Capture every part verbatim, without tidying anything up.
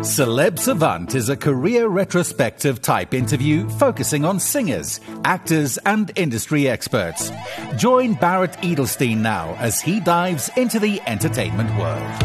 Celeb Savant is a career retrospective type interview focusing on singers, actors, and industry experts. Join Barrett Edelstein now as he dives into the entertainment world.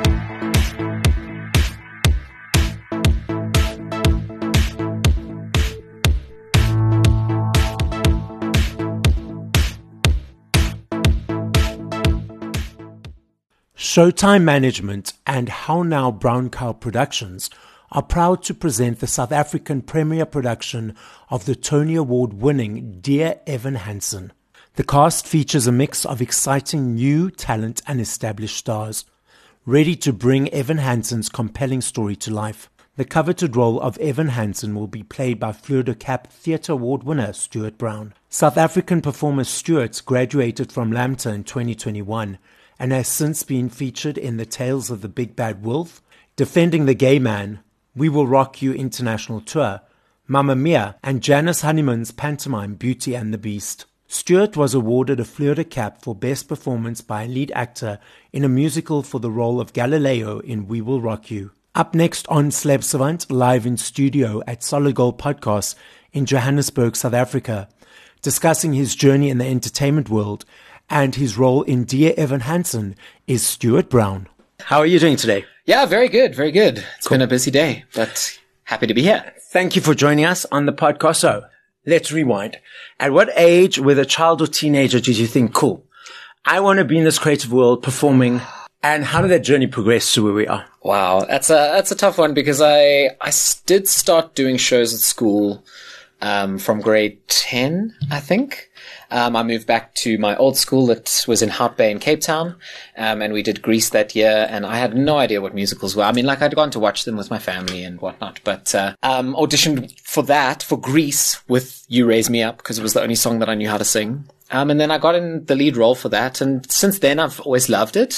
Showtime Management and How Now Brown Cow Productions are proud to present the South African premiere production of the Tony Award-winning Dear Evan Hansen. The cast features a mix of exciting new talent and established stars, ready to bring Evan Hansen's compelling story to life. The coveted role of Evan Hansen will be played by Fleur de Cap Theatre Award winner Stuart Brown. South African performer Stuart graduated from LAMTA in twenty twenty-one and has since been featured in The Tales of the Big Bad Wolf, Defending the Gay Man, We Will Rock You International Tour, Mamma Mia, and Janice Honeyman's pantomime Beauty and the Beast. Stuart was awarded a Fleur de Cap for Best Performance by a Lead Actor in a Musical for the role of Galileo in We Will Rock You. Up next on Celeb Savant, live in studio at Solid Gold Podcast in Johannesburg, South Africa, discussing his journey in the entertainment world and his role in Dear Evan Hansen, is Stuart Brown. How are you doing today? Yeah, very good, very good. It's cool. Been a busy day, but happy to be here. Thank you for joining us on the podcast. So, let's rewind. At what age, whether child or teenager, did you think, cool, I want to be in this creative world performing, and how did that journey progress to where we are? Wow, that's a that's a tough one because I, I did start doing shows at school um, from grade ten, I think. Um, I moved back to my old school that was in Hout Bay in Cape Town, um, and we did Grease that year, and I had no idea what musicals were. I mean, like, I'd gone to watch them with my family and whatnot, but uh, um, auditioned for that, for Grease, with You Raise Me Up, because it was the only song that I knew how to sing. Um, and then I got in the lead role for that, and since then I've always loved it.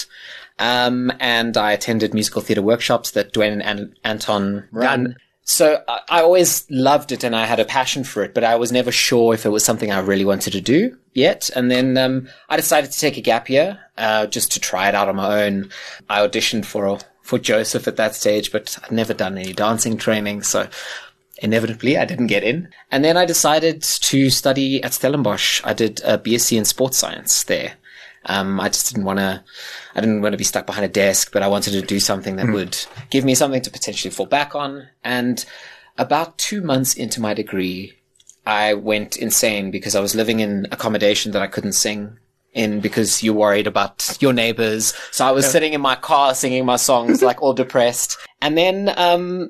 Um, and I attended musical theatre workshops that Dwayne and An- Anton run. So I, I always loved it and I had a passion for it, but I was never sure if it was something I really wanted to do yet. And then um, I decided to take a gap year uh, just to try it out on my own. I auditioned for for Joseph at that stage, but I'd never done any dancing training, so inevitably I didn't get in. And then I decided to study at Stellenbosch. I did a B S c in sports science there. Um, I just didn't want to, I didn't want to be stuck behind a desk, but I wanted to do something that mm. would give me something to potentially fall back on. And about two months into my degree, I went insane because I was living in accommodation that I couldn't sing in because you're worried about your neighbors. So I was yeah. sitting in my car singing my songs, like all depressed. And then, um,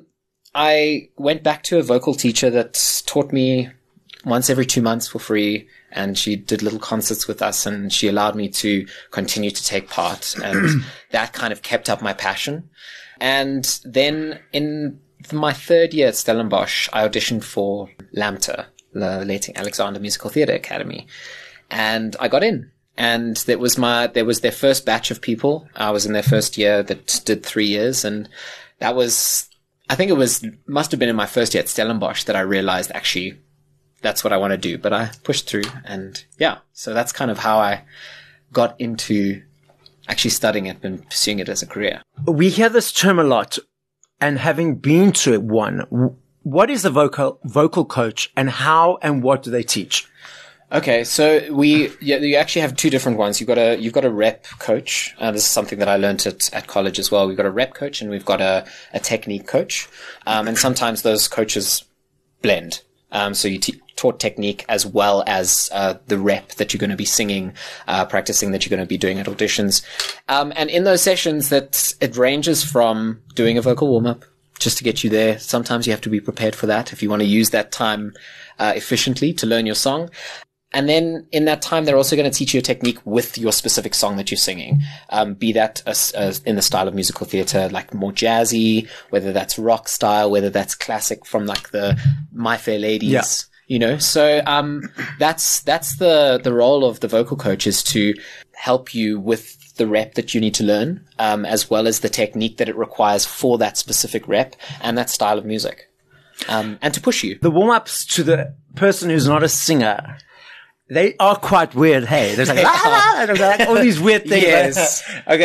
I went back to a vocal teacher that taught me once every two months for free. And she did little concerts with us and she allowed me to continue to take part. And that kind of kept up my passion. And then in my third year at Stellenbosch, I auditioned for LAMTA, the Leighton Alexander Musical Theatre Academy. And I got in. And that was my, there was their first batch of people. I was in their first year that did three years. And that was, I think it was, must have been in my first year at Stellenbosch that I realized actually, that's what I want to do, but I pushed through and yeah, so that's kind of how I got into actually studying it and pursuing it as a career. We hear this term a lot, and having been to one, what is a vocal vocal coach and how and what do they teach? Okay, so we yeah, you actually have two different ones. You've got a you've got a rep coach. Uh, this is something that I learned at, at college as well. We've got a rep coach and we've got a, a technique coach, um, and sometimes those coaches blend. Um, so you te- taught technique as well as uh, the rep that you're going to be singing, uh, practicing that you're going to be doing at auditions. Um, and in those sessions, that it ranges from doing a vocal warm-up just to get you there. Sometimes you have to be prepared for that if you want to use that time uh, efficiently to learn your song. And then in that time, they're also going to teach you a technique with your specific song that you're singing. Um, be that a, a, in the style of musical theatre, like more jazzy, whether that's rock style, whether that's classic from like the My Fair Ladies, yeah. you know. So um, that's that's the the role of the vocal coach, is to help you with the rep that you need to learn, um, as well as the technique that it requires for that specific rep and that style of music, um, and to push you. The warm-ups to the person who's not a singer, they are quite weird, hey? There's like, ah, like all these weird things. Yes. Okay.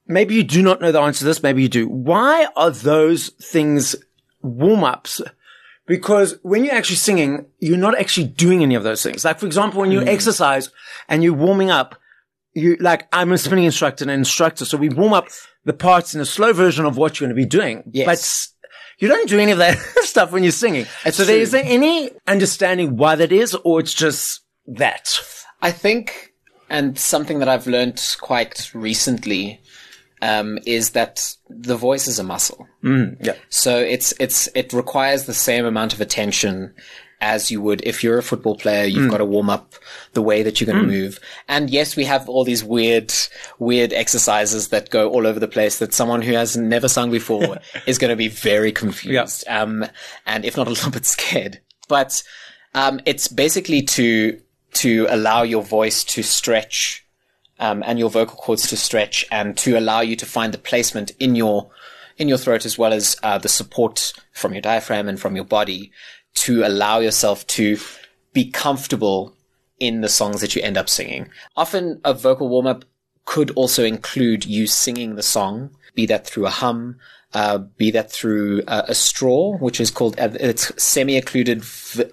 maybe you do not know the answer to this, maybe you do. Why are those things warm-ups? Because when you're actually singing, you're not actually doing any of those things. Like, for example, when you mm. exercise and you're warming up, you like, I'm a spinning instructor and an instructor. So we warm up the parts in a slow version of what you're going to be doing. Yes. But you don't do any of that stuff when you're singing. It's so true. there, is there any understanding why that is, or it's just that? I think, and something that I've learned quite recently, Um, is that the voice is a muscle. Mm, yeah. So it's, it's, it requires the same amount of attention as you would if you're a football player. You've mm. got to warm up the way that you're going to mm. move. And yes, we have all these weird, weird exercises that go all over the place that someone who has never sung before is going to be very confused. Yeah. Um, and if not a little bit scared, but, um, it's basically to, to allow your voice to stretch Um, and your vocal cords to stretch and to allow you to find the placement in your, in your throat, as well as, uh, the support from your diaphragm and from your body to allow yourself to be comfortable in the songs that you end up singing. Often a vocal warm-up could also include you singing the song, be that through a hum, uh, be that through uh, a straw, which is called, uh, it's semi-occluded, v-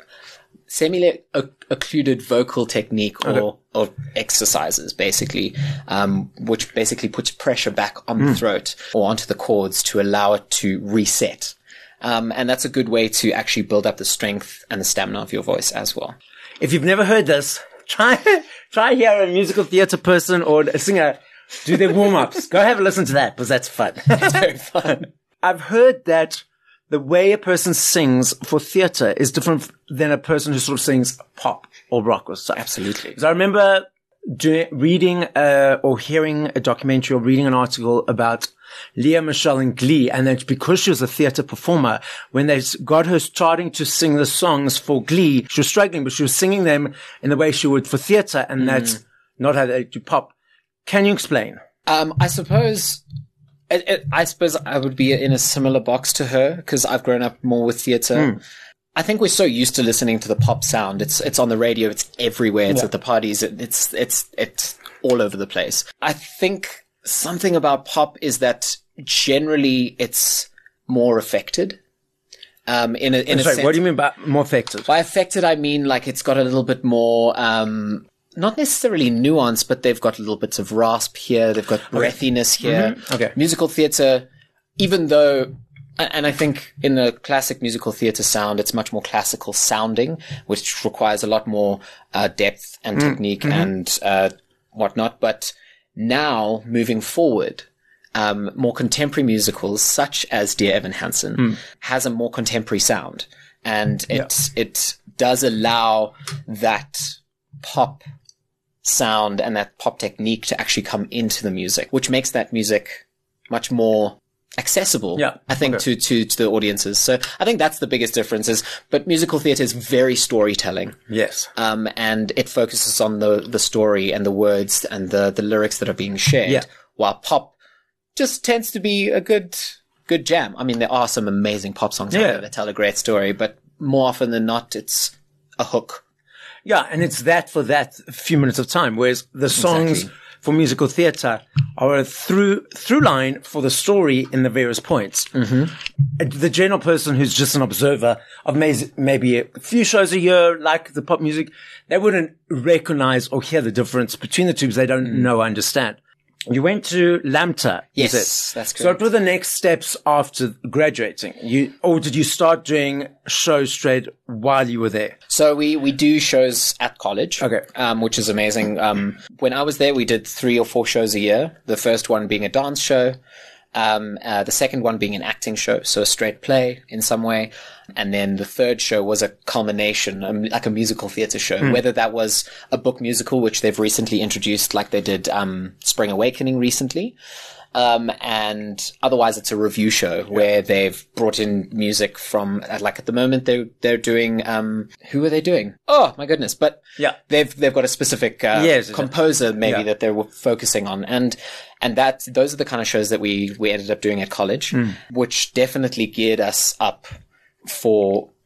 semi-occluded vocal technique or, okay. or exercises, basically, um, which basically puts pressure back on mm. the throat or onto the cords to allow it to reset. Um, and that's a good way to actually build up the strength and the stamina of your voice as well. If you've never heard this, try, try hear a musical theater person or a singer do their warm-ups. Go have a listen to that, because that's fun. It's very fun. I've heard that the way a person sings for theater is different than a person who sort of sings pop or rock or stuff. Absolutely. Because I remember doing, reading uh, or hearing a documentary or reading an article about Lea Michele in Glee, and that because she was a theater performer, when they got her starting to sing the songs for Glee, she was struggling, but she was singing them in the way she would for theater, and mm. that's not how they do pop. Can you explain? Um, I suppose... It, it, I suppose I would be in a similar box to her because I've grown up more with theatre. Mm. I think we're so used to listening to the pop sound. It's it's on the radio. It's everywhere. It's yeah. at the parties. It, it's it's it's all over the place. I think something about pop is that generally it's more affected. Um, in a in Sorry, a sense, what do you mean by more affected? By affected, I mean like it's got a little bit more. Um, Not necessarily nuance, but they've got little bits of rasp here. They've got breathiness okay. here. Mm-hmm. Okay. Musical theatre, even though, and I think in the classic musical theatre sound, it's much more classical sounding, which requires a lot more uh, depth and mm-hmm. technique mm-hmm. and uh, whatnot. But now, moving forward, um, more contemporary musicals, such as Dear Evan Hansen, mm. has a more contemporary sound. And it, yeah. it does allow that pop sound and that pop technique to actually come into the music, which makes that music much more accessible, yeah, I think, okay. to, to, to the audiences. So I think that's the biggest difference is, but musical theatre is very storytelling. Yes. Um, and it focuses on the, the story and the words and the, the lyrics that are being shared. Yeah. While pop just tends to be a good, good jam. I mean, there are some amazing pop songs yeah. out there that tell a great story, but more often than not, it's a hook. Yeah, and it's that for that few minutes of time, whereas the songs exactly. for musical theatre are a through through line for the story in the various points. Mm-hmm. The general person who's just an observer of maybe a few shows a year, like the pop music, they wouldn't recognize or hear the difference between the two because they don't mm. know or understand. You went to LAMTA. Yes, that's correct. So what were the next steps after graduating? You, or did you start doing shows straight while you were there? So we, we do shows at college. Okay. Um, which is amazing. Um, when I was there, we did three or four shows a year. The first one being a dance show. Um, uh, the second one being an acting show, so a straight play in some way. And then the third show was a culmination, um, like a musical theatre show, mm. whether that was a book musical, which they've recently introduced, like they did um, Spring Awakening recently. Um, and otherwise it's a review show yeah. where they've brought in music from, like at the moment they're, they're doing, um, who are they doing? Oh my goodness. But yeah, they've, they've got a specific, uh, yes, composer maybe yeah. that they're focusing on. And, and that, those are the kind of shows that we, we ended up doing at college, mm. which definitely geared us up for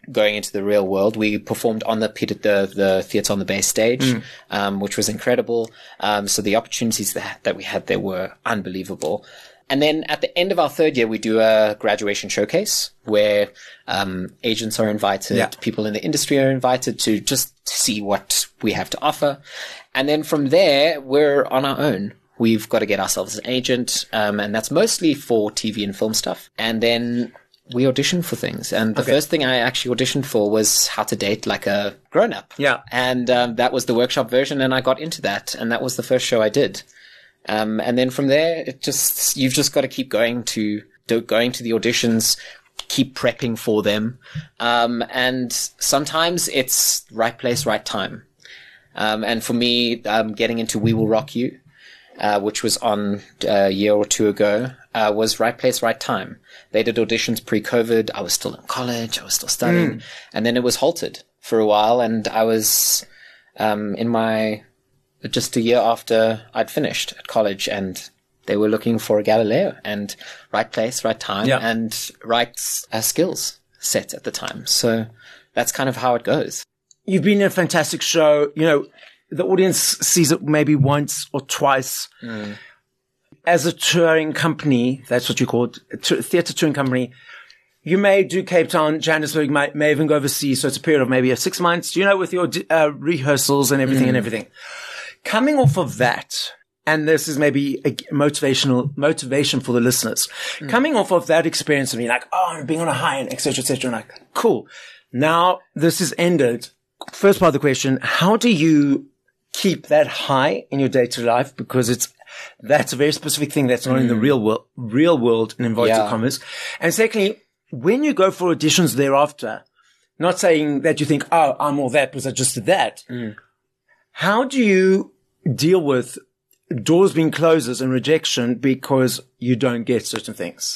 going into the real world. We performed on the the, the Theatre on the Bay stage, mm. um, which was incredible. Um, so the opportunities that, that we had there were unbelievable. And then at the end of our third year, we do a graduation showcase where um, agents are invited, yeah. people in the industry are invited to just see what we have to offer. And then from there, we're on our own. We've got to get ourselves an agent, um, and that's mostly for T V and film stuff. And then we audition for things. And the okay. first thing I actually auditioned for was How to Date Like a Grown-Up. Yeah. And um, that was the workshop version, and I got into that. And that was the first show I did. Um, and then from there, it just, you've just got to keep going to, to going to the auditions, keep prepping for them. Um, and sometimes it's right place, right time. Um, and for me, um, getting into We Will Rock You, uh, which was on uh, a year or two ago, uh, was right place, right time. They did auditions pre-COVID. I was still in college. I was still studying. Mm. And then it was halted for a while. And I was, um, in my, just a year after I'd finished at college, and they were looking for a Galileo, and right place, right time, yeah. and right uh, skills set at the time. So that's kind of how it goes. You've been in a fantastic show. You know, the audience sees it maybe once or twice. Mm. As a touring company, that's what you call it, a t- theatre touring company, you may do Cape Town, Johannesburg, may, may even go overseas. So it's a period of maybe six months, you know, with your uh, rehearsals and everything mm. and everything. Coming off of that, and this is maybe a motivational motivation for the listeners, mm. coming off of that experience of being like, oh, I'm being on a high, and et cetera, et cetera, and like, cool. Now this is ended. First part of the question, how do you keep that high in your day-to-day life? Because it's, that's a very specific thing that's not mm. in the real world, real world in inverted yeah. commas. And secondly, when you go for auditions thereafter, not saying that you think, oh, I'm all that because I just did that. Mm. How do you deal with doors being closed and rejection because you don't get certain things?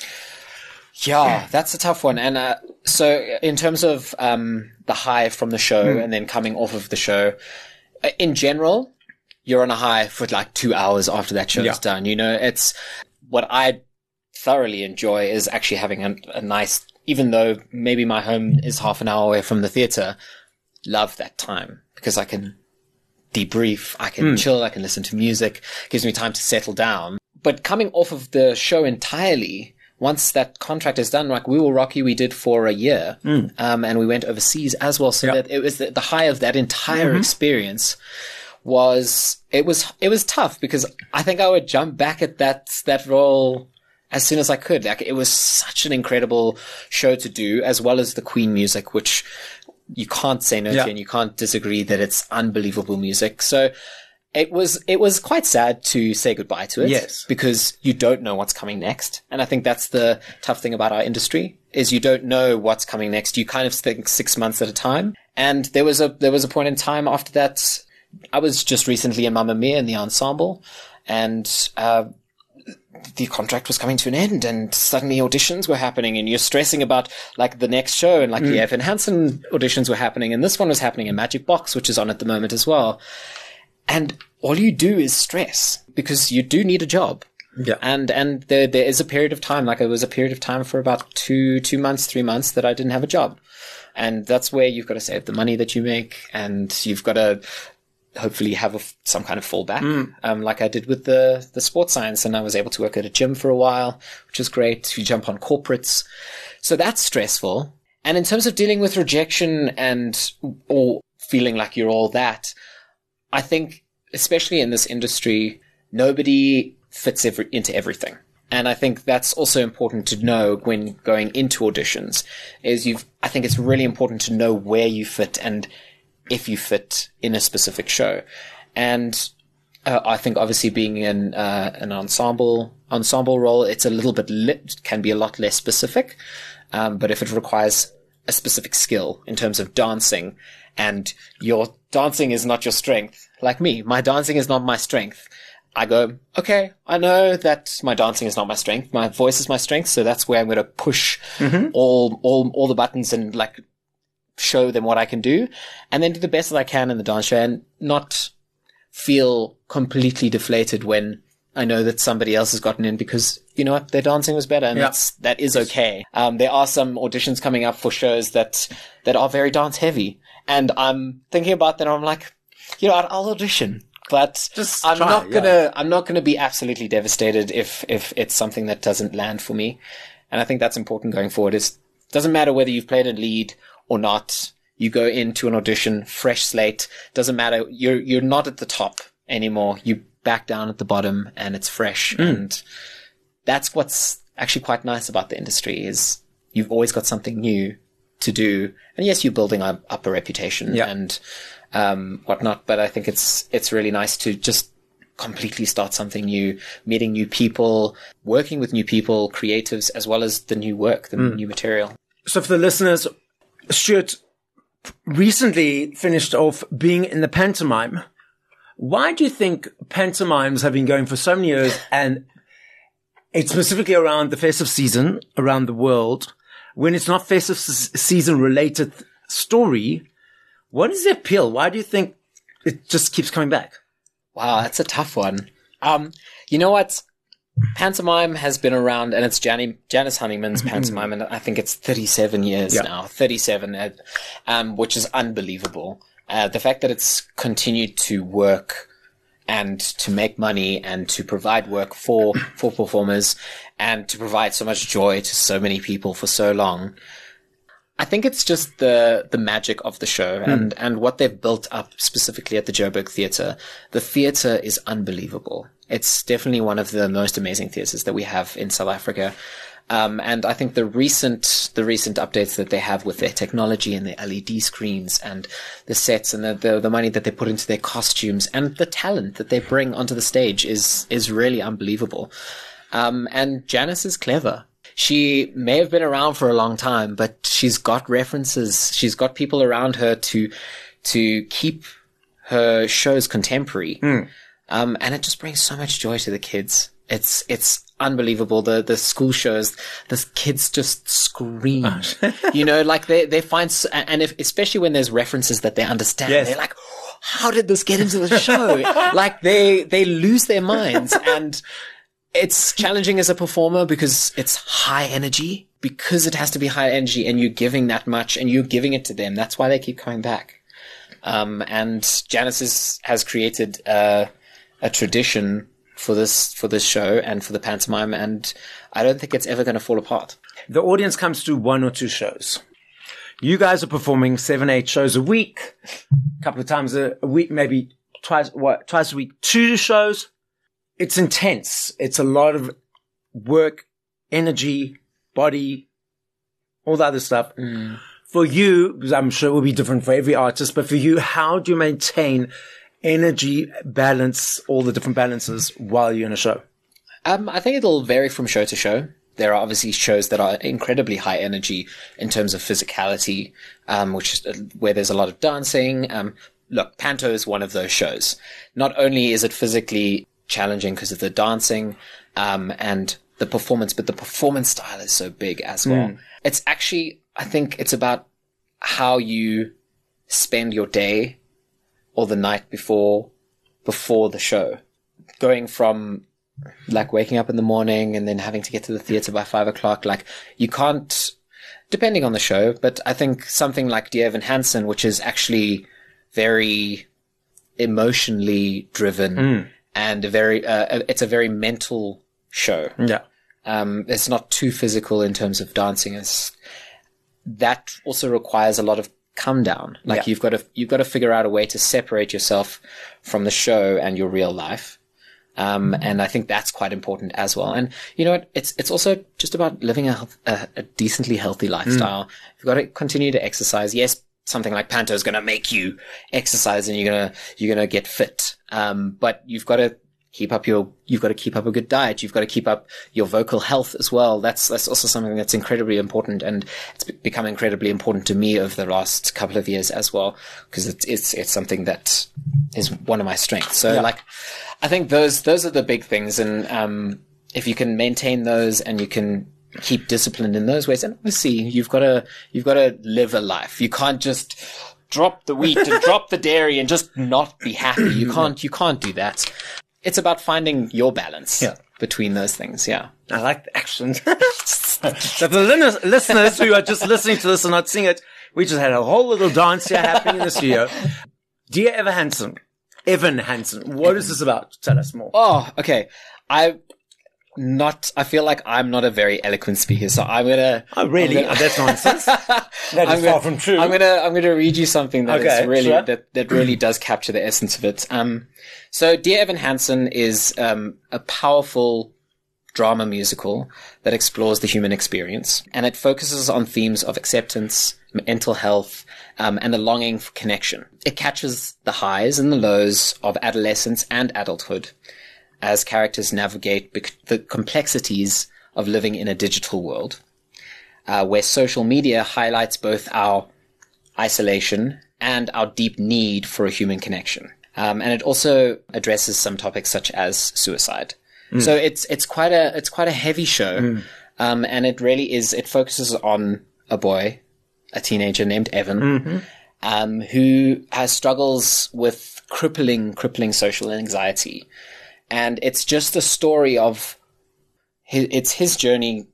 Yeah, that's a tough one. And uh, so in terms of um, the high from the show mm. and then coming off of the show, in general, you're on a high for like two hours after that show's yeah. done. You know, it's what I thoroughly enjoy is actually having a, a nice, even though maybe my home is half an hour away from the theater, love that time because I can debrief, I can mm. chill, I can listen to music, gives me time to settle down. But coming off of the show entirely, once that contract is done, like We Will Rock You, we did for a year, mm. um, and we went overseas as well. So yep. that it was the, the high of that entire mm-hmm. experience was, it was, it was tough because I think I would jump back at that, that role as soon as I could. Like it was such an incredible show to do, as well as the Queen music, which you can't say no yeah. to, and you can't disagree that it's unbelievable music. So it was, it was quite sad to say goodbye to it. Yes. Because you don't know what's coming next. And I think that's the tough thing about our industry is you don't know what's coming next. You kind of think six months at a time. And there was a, there was a point in time after that. I was just recently in Mamma Mia in the ensemble, and, uh, the contract was coming to an end, and suddenly auditions were happening, and you're stressing about like the next show, and like mm. the Evan Hansen auditions were happening, and this one was happening in Magic Box, which is on at the moment as well. And all you do is stress because you do need a job. Yeah. And, and there, there is a period of time, like it was a period of time for about two, two months, three months that I didn't have a job. And that's where you've got to save the money that you make, and you've got to hopefully have a, some kind of fallback, mm. um, like I did with the, the sports science. And I was able to work at a gym for a while, which is great. You jump on corporates. So that's stressful. And in terms of dealing with rejection and, or feeling like you're all that, I think, especially in this industry, nobody fits every, into everything. And I think that's also important to know when going into auditions is you've, I think it's really important to know where you fit and if you fit in a specific show. And uh, I think obviously being in uh, an ensemble ensemble role, it's a little bit lit, can be a lot less specific. Um, but if it requires a specific skill in terms of dancing, and your dancing is not your strength, like me, my dancing is not my strength, I go, okay, I know that my dancing is not my strength. My voice is my strength. So that's where I'm going to push mm-hmm. all, all, all the buttons and like show them what I can do, and then do the best that I can in the dance show and not feel completely deflated when I know that somebody else has gotten in because, you know what, their dancing was better, and Yeah. that's, that is okay. Um, there are some auditions coming up for shows that, that are very dance heavy. And I'm thinking about that and I'm like, you know, I'll audition, but Just I'm try, not yeah. gonna, I'm not gonna be absolutely devastated if, if it's something that doesn't land for me. And I think that's important going forward. It doesn't matter whether you've played a lead or not. You go into an audition, fresh slate. Doesn't matter. You're, you're not at the top anymore. You back down at the bottom and it's fresh. Mm. And that's what's actually quite nice about the industry is you've always got something new to do. And yes, you're building up, up a reputation yeah. and, um, whatnot. But I think it's, it's really nice to just completely start something new, meeting new people, working with new people, creatives, as well as the new work, the mm. new material. So for the listeners, Stuart recently finished off being in the pantomime. Why do you think pantomimes have been going for so many years, and it's specifically around the festive season around the world, when it's not festive season related story? What is the appeal? Why do you think it just keeps coming back? Wow, that's a tough one. Um, you know what? Pantomime has been around, and it's Jani, Janice Honeyman's pantomime, and I think it's thirty-seven years yeah. now, thirty-seven, uh, um, which is unbelievable. Uh, the fact that it's continued to work and to make money and to provide work for, for performers and to provide so much joy to so many people for so long. I think it's just the, the magic of the show mm. and, and what they've built up specifically at the Joburg Theatre. The theatre is unbelievable. It's definitely one of the most amazing theatres that we have in South Africa. Um, and I think the recent, the recent updates that they have with their technology and the L E D screens and the sets and the, the, the money that they put into their costumes and the talent that they bring onto the stage is, is really unbelievable. Um, and Janice is clever. She may have been around for a long time, but she's got references. She's got people around her to, to keep her shows contemporary. Mm. Um, and it just brings so much joy to the kids. It's, it's unbelievable. The, the school shows, the kids just scream, you know, like they, they find, and if, especially when there's references that they understand, yes. they're like, how did this get into the show? Like they, they lose their minds, and it's challenging as a performer because it's high energy, because it has to be high energy and you're giving that much and you're giving it to them. That's why they keep coming back. Um, and Janice is, has created, uh, a tradition for this, for this show and for the pantomime. And I don't think it's ever going to fall apart. The audience comes to one or two shows. You guys are performing seven, eight shows a week, a couple of times a, a week, maybe twice, what, twice a week, two shows. It's intense. It's a lot of work, energy, body, all the other stuff. Mm. For you, because I'm sure it will be different for every artist, but for you, how do you maintain energy, balance, all the different balances while you're in a show? Um, I think it'll vary from show to show. There are obviously shows that are incredibly high energy in terms of physicality, um, which is where there's a lot of dancing. Um, look, Panto is one of those shows. Not only is it physically challenging because of the dancing, um, and the performance, but the performance style is so big as well. Mm. It's actually, I think it's about how you spend your day or the night before, before the show. Going from like waking up in the morning and then having to get to the theater by five o'clock. Like you can't, depending on the show, but I think something like Dear Evan Hansen, which is actually very emotionally driven mm. and a very, uh, it's a very mental show. Yeah. Um, it's not too physical in terms of dancing. It's, that also requires a lot of come down. Like yeah. you've got to, you've got to figure out a way to separate yourself from the show and your real life. Um, mm-hmm. and I think that's quite important as well. And you know what? It's, it's also just about living a, a, a decently healthy lifestyle. Mm. You've got to continue to exercise. Yes, something like Panto is going to make you exercise and you're going to, you're going to get fit. Um, but you've got to keep up your, you've got to keep up a good diet. You've got to keep up your vocal health as well. That's, that's also something that's incredibly important. And it's become incredibly important to me over the last couple of years as well, because it's, it's, it's something that is one of my strengths. So yeah. like, I think those, those are the big things. And, um, if you can maintain those and you can keep disciplined in those ways, and obviously you've got to, you've got to live a life. You can't just drop the wheat and drop the dairy and just not be happy. You can't, you can't do that. it's about finding your balance Yeah. between those things. Yeah. I like the action. So for the lin- listeners who are just listening to this and not seeing it, we just had a whole little dance here happening in the studio. Dear Evan Hansen, Evan Hansen, what is this about? Tell us more. Oh, okay. I not. I feel like I'm not a very eloquent speaker, so I'm gonna. Oh, really? I'm gonna- Oh, that's nonsense. That is I'm far gonna, from true. I'm gonna I'm gonna read you something that is Okay, really sure. that, that really does capture the essence of it. Um, so Dear Evan Hansen is um, a powerful drama musical that explores the human experience, and it focuses on themes of acceptance, mental health, um, and a longing for connection. It captures the highs and the lows of adolescence and adulthood as characters navigate bec- the complexities of living in a digital world, uh, where social media highlights both our isolation and our deep need for a human connection. Um, and it also addresses some topics such as suicide. Mm. So it's it's quite a it's quite a heavy show, mm. um, and it really is. It focuses on a boy, a teenager named Evan, mm-hmm. um, who has struggles with crippling crippling social anxiety, and it's just a story of his, it's his journey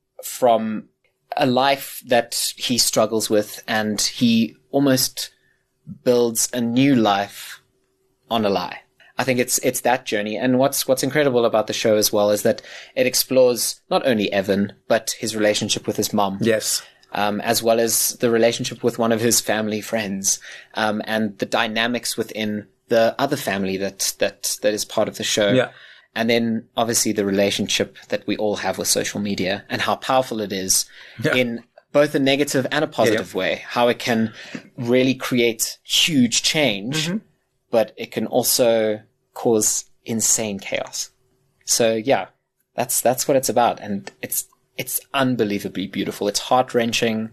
from a life that he struggles with, and he almost builds a new life on a lie. I think it's it's that journey. And what's what's incredible about the show as well is that it explores not only Evan, but his relationship with his mom. Yes. Um, as well as the relationship with one of his family friends, um, and the dynamics within the other family that that that is part of the show. Yeah. And then obviously the relationship that we all have with social media and how powerful it is yeah. in both a negative and a positive yeah, yeah. way, how it can really create huge change, mm-hmm. but it can also cause insane chaos. So yeah, that's, that's what it's about. And it's, it's unbelievably beautiful. It's heart wrenching.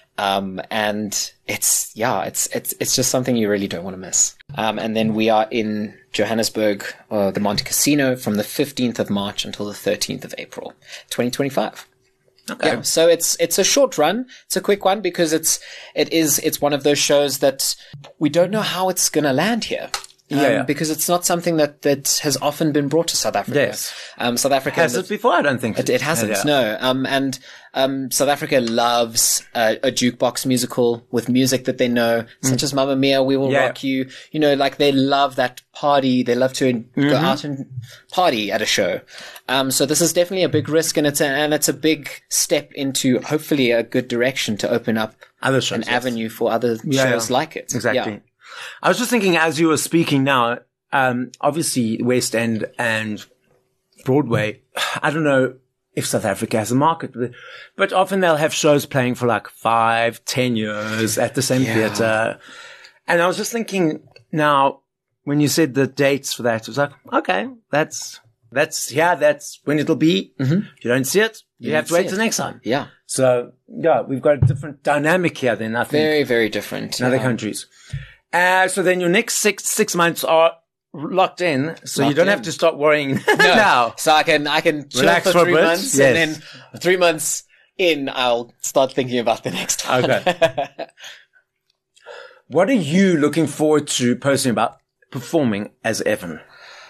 Um, and it's, yeah, it's, it's, it's just something you really don't want to miss. Um, and then we are in Johannesburg, uh, the Monte Casino from the fifteenth of March until the thirteenth of April, twenty twenty-five. Okay. Yeah, so it's, it's a short run. It's a quick one because it's, it is, it's one of those shows that we don't know how it's going to land here. Um, yeah, yeah. Because it's not something that, that has often been brought to South Africa. Yes. Um, South Africa has it before? I don't think it, it hasn't. Yeah, yeah. No. Um, and um, South Africa loves uh, a jukebox musical with music that they know, mm. such as Mamma Mia, We Will yeah. Rock You. You know, like they love that party. They love to mm-hmm. go out and party at a show. Um, so this is definitely a big risk, and it's a, and it's a big step into hopefully a good direction to open up other shows, an yes. avenue for other yeah, shows yeah. like it. Exactly. Yeah. I was just thinking as you were speaking now, um, obviously West End and Broadway, I don't know if South Africa has a market, but often they'll have shows playing for like five, ten years at the same yeah. theater. And I was just thinking now, when you said the dates for that, it was like, okay, that's, that's, yeah, that's when it'll be. Mm-hmm. If you don't see it, you, you have to wait till next time. Yeah. So, yeah, we've got a different dynamic here than I think. Very, very different. In other yeah. countries. Uh, so then your next six, six months are locked in. So locked you don't in. have to start worrying no. now. So I can, I can chill Relax for for three a bit. months Yes. and then three months in, I'll start thinking about the next one. Okay. What are you looking forward to personally about performing as Evan?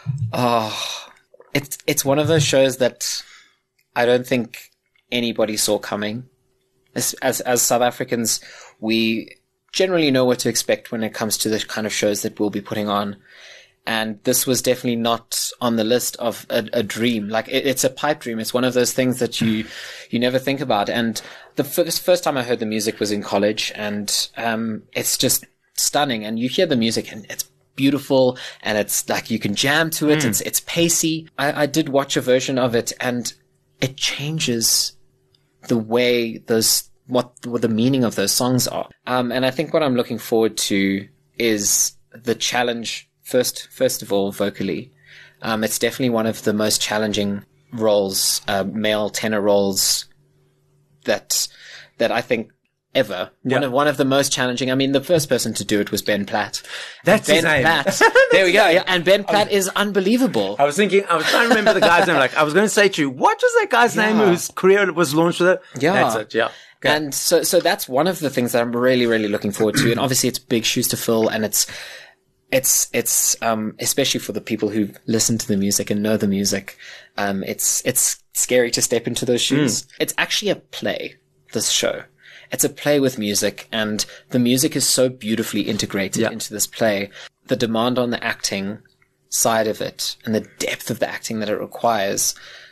Oh, it's, it's one of those shows that I don't think anybody saw coming. As, as, as South Africans, we generally know what to expect when it comes to the kind of shows that we'll be putting on. And this was definitely not on the list of a, a dream. Like it, it's a pipe dream. It's one of those things that you, you never think about. And the first, first time I heard the music was in college, and, um, it's just stunning. And you hear the music and it's beautiful, and it's like you can jam to it. Mm. It's, it's pacey. I, I did watch a version of it, and it changes the way those, what, what the meaning of those songs are. Um, and I think what I'm looking forward to is the challenge first, first of all, vocally. Um, it's definitely one of the most challenging roles, uh, male tenor roles that, that I think ever. Yeah. One of, one of the most challenging. I mean, the first person to do it was Ben Platt. That's Ben his name. Platt. There we go. Yeah. And Ben Platt is unbelievable. I was thinking, I was trying to remember the guy's name. Like, I was going to say to you, what was that guy's Yeah. name whose career was launched with it? Yeah. That's it. Yeah. Okay. And so, so that's one of the things that I'm really, really looking forward to. And obviously it's big shoes to fill, and it's, it's, it's, um, especially for the people who listen to the music and know the music, um, it's, it's scary to step into those shoes. Mm. It's actually a play, this show. It's a play with music, and the music is so beautifully integrated yeah. into this play. The demand on the acting side of it and the depth of the acting that it requires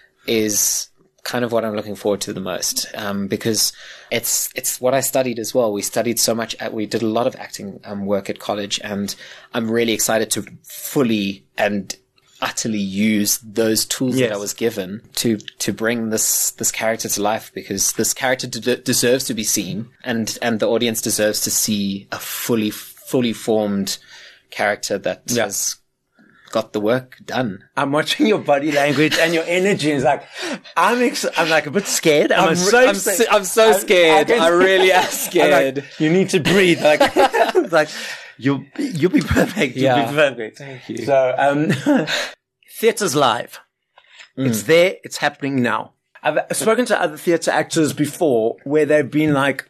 is kind of what I'm looking forward to the most, um, because it's it's what I studied as well. We studied so much, at, we did a lot of acting um, work at college, and I'm really excited to fully and utterly use those tools yes. that I was given to to bring this this character to life, because this character de- deserves to be seen, and and the audience deserves to see a fully fully formed character that yeah. has got the work done. I'm watching your body language and your energy is like, I'm ex- I'm like a bit scared. I'm, I'm so, I'm so, I'm so scared. I, I, I really am scared. Like, you need to breathe. Like, like you'll you'll be perfect. You'll yeah. be perfect. Thank you. So, um, theatre's live. Mm. It's there. It's happening now. I've spoken to other theatre actors before where they've been like,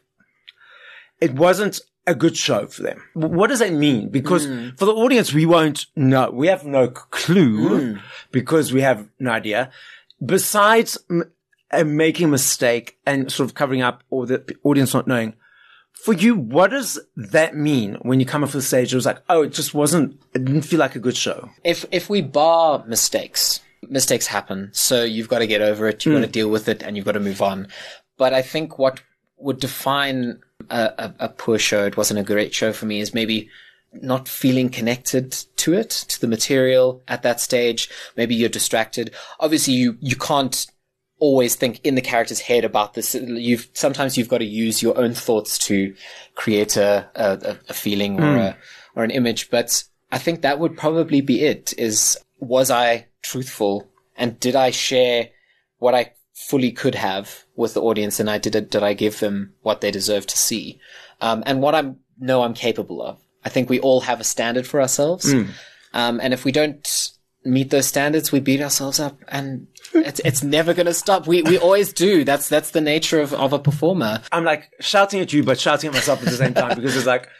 it wasn't a good show for them. What does that mean? Because mm. for the audience, we won't know. We have no clue mm. because we have no idea. Besides m- uh, making a mistake and sort of covering up, or the audience not knowing, for you, what does that mean when you come off the stage? It was like, oh, it just wasn't, it didn't feel like a good show. If, if we bar mistakes, mistakes happen. So you've got to get over it. You've mm. got to deal with it, and you've got to move on. But I think what would define a, a, a poor show, it wasn't a great show for me, is maybe not feeling connected to it, to the material at that stage. Maybe you're distracted. Obviously, you, you can't always think in the character's head about this. You've, sometimes you've got to use your own thoughts to create a, a, a feeling or mm. a, or an image. But I think that would probably be it, is, was I truthful, and did I share what I fully could have with the audience, and I did it, did I give them what they deserve to see, um, and what I know I'm capable of. I think we all have a standard for ourselves, mm. um, and if we don't meet those standards, we beat ourselves up, and it's it's never going to stop. We we always do. That's that's the nature of of a performer. I'm like shouting at you, but shouting at myself at the same time, because it's like,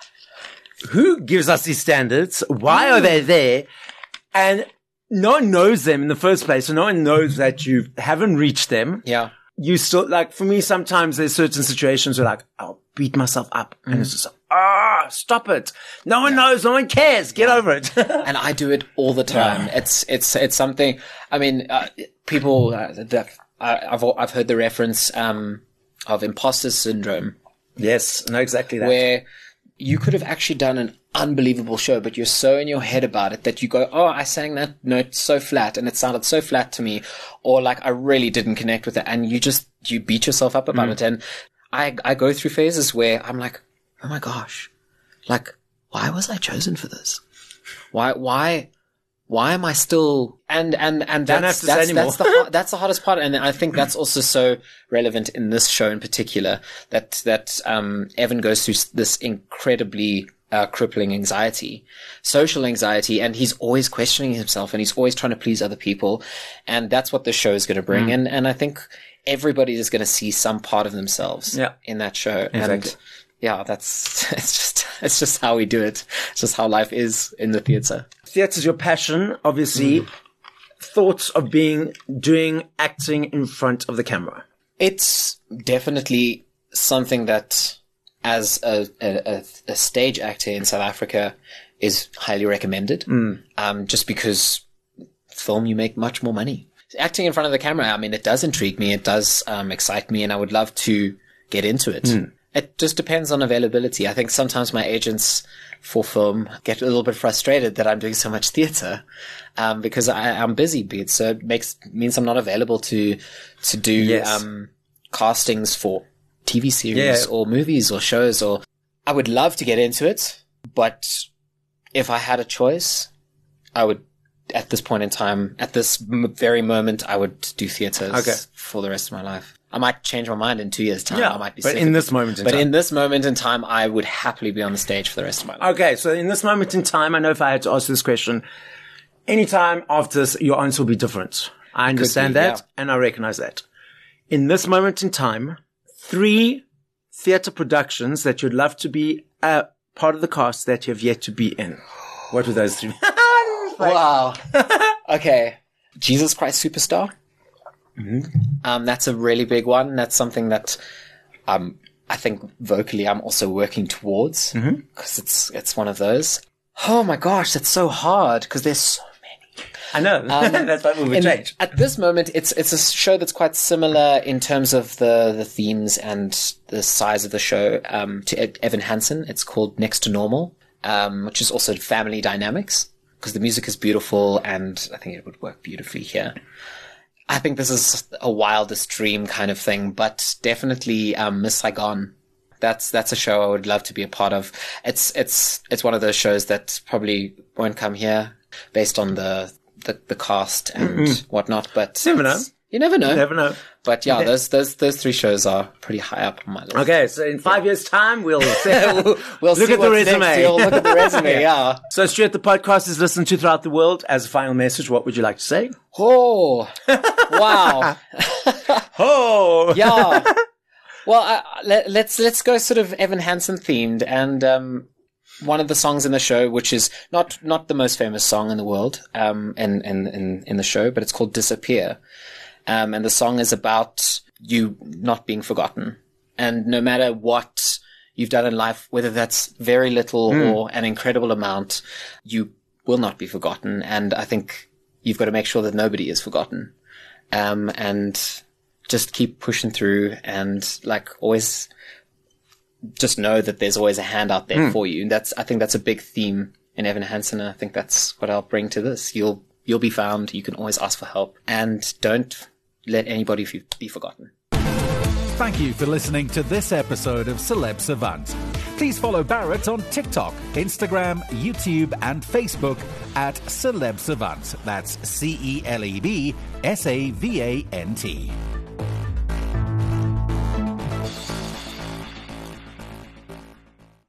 who gives us these standards? Why are they there? And no one knows them in the first place, so no one knows that you haven't reached them. Yeah. You still, like, for me, sometimes there's certain situations where, like, I'll beat myself up, mm. and it's just like, ah, stop it. No one yeah. knows, no one cares. Get yeah. over it. And I do it all the time. Yeah. It's, it's, it's something, I mean, uh, people, uh, that, uh, I've, I've heard the reference, um, of imposter syndrome. Yes, no, exactly that. Where you could have actually done an unbelievable show, but you're so in your head about it that you go, oh, I sang that note so flat and it sounded so flat to me, or like I really didn't connect with it, and you just, you beat yourself up about mm. it. And I, I go through phases where I'm like, oh my gosh, like, why was I chosen for this? Why, why, why am I still, and, and, and that's, that's, that's the, that's the hardest part. And I think that's also so relevant in this show in particular, that, that, um, Evan goes through this incredibly, uh, crippling anxiety, social anxiety, and he's always questioning himself, and he's always trying to please other people. And that's what the show is going to bring. Mm. And, and I think everybody is going to see some part of themselves yeah. in that show. Exactly. And yeah, that's, it's just, it's just how we do it. It's just how life is in the theatre. Theatre's your passion, obviously. Mm. Thoughts of being, doing acting in front of the camera? It's definitely something that, as a, a, a stage actor in South Africa, is highly recommended. Mm. Um, just because film, you make much more money. Acting in front of the camera, I mean, it does intrigue me. It does, um, excite me, and I would love to get into it. Mm. It just depends on availability. I think sometimes my agents for film get a little bit frustrated that I'm doing so much theatre, um, because I, I'm busy, so it makes, means I'm not available to, to do, yes. um, castings for T V series yeah. or movies or shows. Or I would love to get into it, but if I had a choice, I would, at this point in time, at this m- very moment, I would do theatres okay. for the rest of my life. I might change my mind in two years' time. Yeah, I might be but in this moment in but time. But in this moment in time, I would happily be on the stage for the rest of my life. Okay, so in this moment in time, I know if I had to ask this question, anytime after this, your answer will be different. I understand be, that, yeah. and I recognize that. In this moment in time, three theatre productions that you'd love to be a part of the cast that you have yet to be in. What were those three? Wow. Okay. Jesus Christ Superstar. Mm-hmm. Um, that's a really big one. That's something that um, I think vocally I'm also working towards because mm-hmm. it's it's one of those. Oh my gosh, that's so hard because there's so many. I know. Um, that's why we would change. At this moment, it's it's a show that's quite similar in terms of the, the themes and the size of the show um, to Evan Hansen. It's called Next to Normal, um, which is also family dynamics because the music is beautiful and I think it would work beautifully here. I think this is a wildest dream kind of thing, but definitely um, Miss Saigon. That's that's a show I would love to be a part of. It's it's it's one of those shows that probably won't come here based on the the, the cast and mm-mm. whatnot. But never know. You never know. Never know. But yeah, those those those three shows are pretty high up on my list. Okay, so in five yeah. years' time, we'll we'll, we'll look see at the resume. Next. We'll look at the resume. yeah. So, Stuart, the podcast is listened to throughout the world. As a final message, what would you like to say? Oh, wow. oh, yeah. Well, uh, let, let's let's go sort of Evan Hansen themed, and um, one of the songs in the show, which is not not the most famous song in the world, um, in in in, in the show, but it's called "Disappear," um, and the song is about you not being forgotten, and no matter what you've done in life, whether that's very little mm. or an incredible amount, you will not be forgotten, and I think you've got to make sure that nobody is forgotten, um, and just keep pushing through and like always just know that there's always a hand out there mm. for you. And that's, I think that's a big theme in Evan Hansen. And I think that's what I'll bring to this. You'll, you'll be found. You can always ask for help and don't let anybody be forgotten. Thank you for listening to this episode of Celeb Savant. Please follow Barrett on TikTok, Instagram, YouTube, and Facebook at Celeb Savant. That's C E L E B S A V A N T.